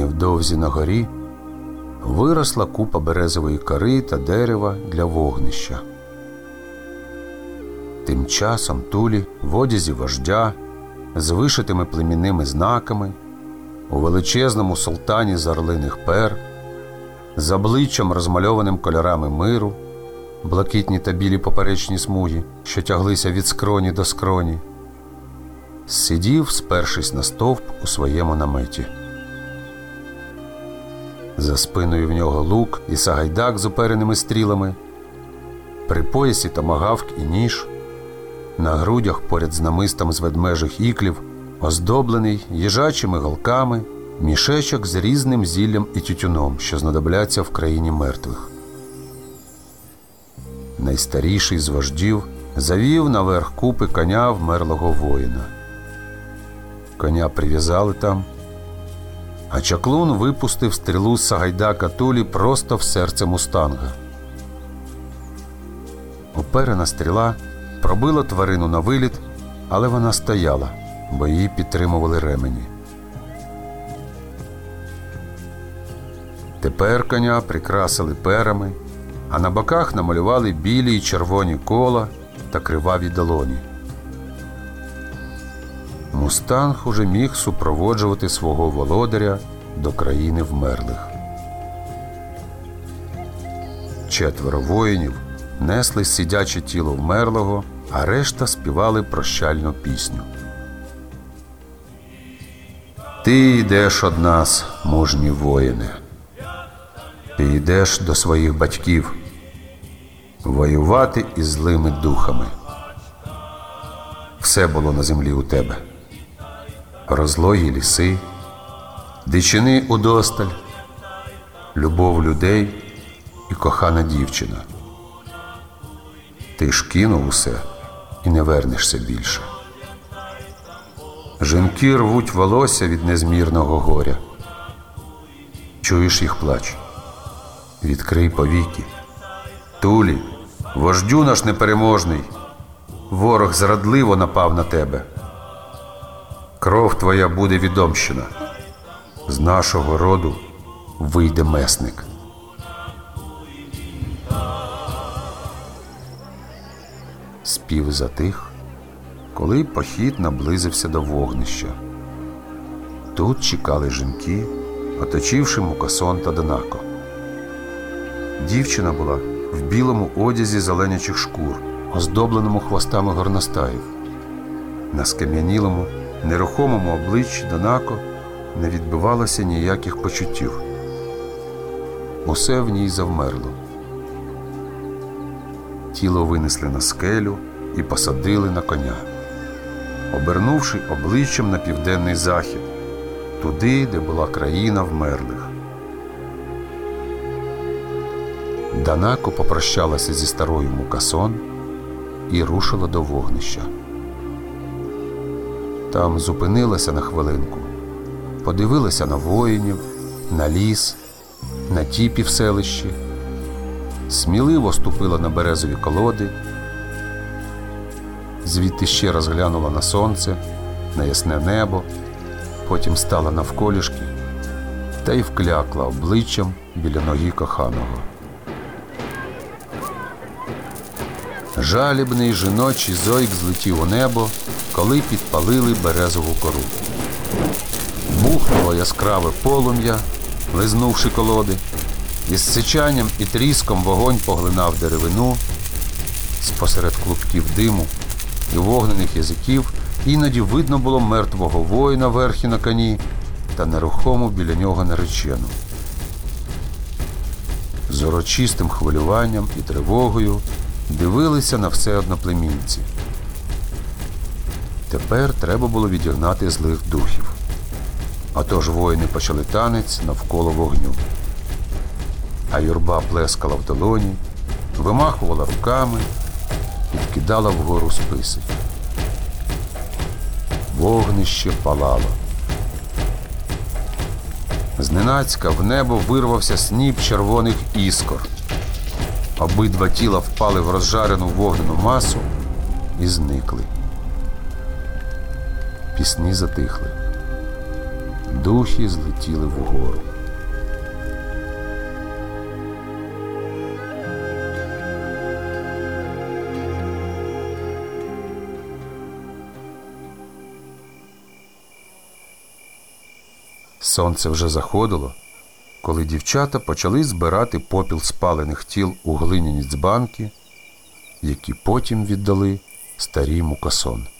Невдовзі на горі виросла купа березової кори та дерева для вогнища. Тим часом Тулі в одязі вождя, з вишитими племінними знаками, у величезному султані з орлиних пер, з обличчям, розмальованим кольорами миру, блакитні та білі поперечні смуги, що тяглися від скроні до скроні, сидів, спершись на стовп у своєму наметі. За спиною в нього лук і сагайдак з упереними стрілами, при поясі томагавк і ніж, на грудях поряд з намистом з ведмежих іклів, оздоблений їжачими голками, мішечок з різним зіллям і тютюном, що знадобляться в країні мертвих. Найстаріший з вождів завів наверх купи коня вмерлого воїна. Коня прив'язали там, а чаклун випустив стрілу з сагайдака Тулі просто в серце мустанга. Уперена стріла пробила тварину на виліт, але вона стояла, бо її підтримували ремені. Тепер коня прикрасили перами, а на боках намалювали білі й червоні кола та криваві долоні. Мустанг уже міг супроводжувати свого володаря до країни вмерлих. 4 воїнів несли сидяче тіло вмерлого, а решта співали прощальну пісню. «Ти йдеш од нас, мужні воїне. Ти йдеш до своїх батьків воювати із злими духами. Все було на землі у тебе. Розлогі ліси, дичини удосталь, любов людей і кохана дівчина. Ти ж кинув усе і не вернешся більше. Жінки рвуть волосся від незмірного горя. Чуєш їх плач? Відкрий повіки. Тулі, вождю наш непереможний, ворог зрадливо напав на тебе. Кров твоя буде відомщена. З нашого роду вийде месник». Спів затих, коли похід наблизився до вогнища. Тут чекали жінки, оточивши Мукасон та Данако. Дівчина була в білому одязі з оленячих шкур, оздобленому хвостами горностаїв. На скам'янілому, нерухомому обличчі Данако не відбивалося ніяких почуттів. Усе в ній завмерло. Тіло винесли на скелю і посадили на коня, обернувши обличчям на південний захід, туди, де була країна вмерлих. Данако попрощалася зі старою Мукасон і рушила до вогнища. Там зупинилася на хвилинку, подивилася на воїнів, на ліс, на тіпі в селищі, сміливо ступила на березові колоди, звідти ще раз глянула на сонце, на ясне небо, потім стала навколішки та й вклякла обличчям біля ноги коханого. Жалібний жіночий зойк злетів у небо, коли підпалили березову кору. Бухнуло яскраве полум'я, лизнувши колоди. Із сичанням і тріском вогонь поглинав деревину. Спосеред клубків диму і вогнених язиків іноді видно було мертвого воїна верхи на коні та нерухому біля нього наречену. З урочистим хвилюванням і тривогою дивилися на все одноплемінці. Тепер треба було відігнати злих духів. Отож воїни почали танець навколо вогню. А юрба плескала в долоні, вимахувала руками і вкидала вгору списи. Вогнище палало. Зненацька в небо вирвався сніп червоних іскор. Обидва тіла впали в розжарену вогнену масу і зникли. Пісні затихли. Духи злетіли вгору. Сонце вже заходило, коли дівчата почали збирати попіл спалених тіл у глиняні дзбанки, які потім віддали старій Мукасон.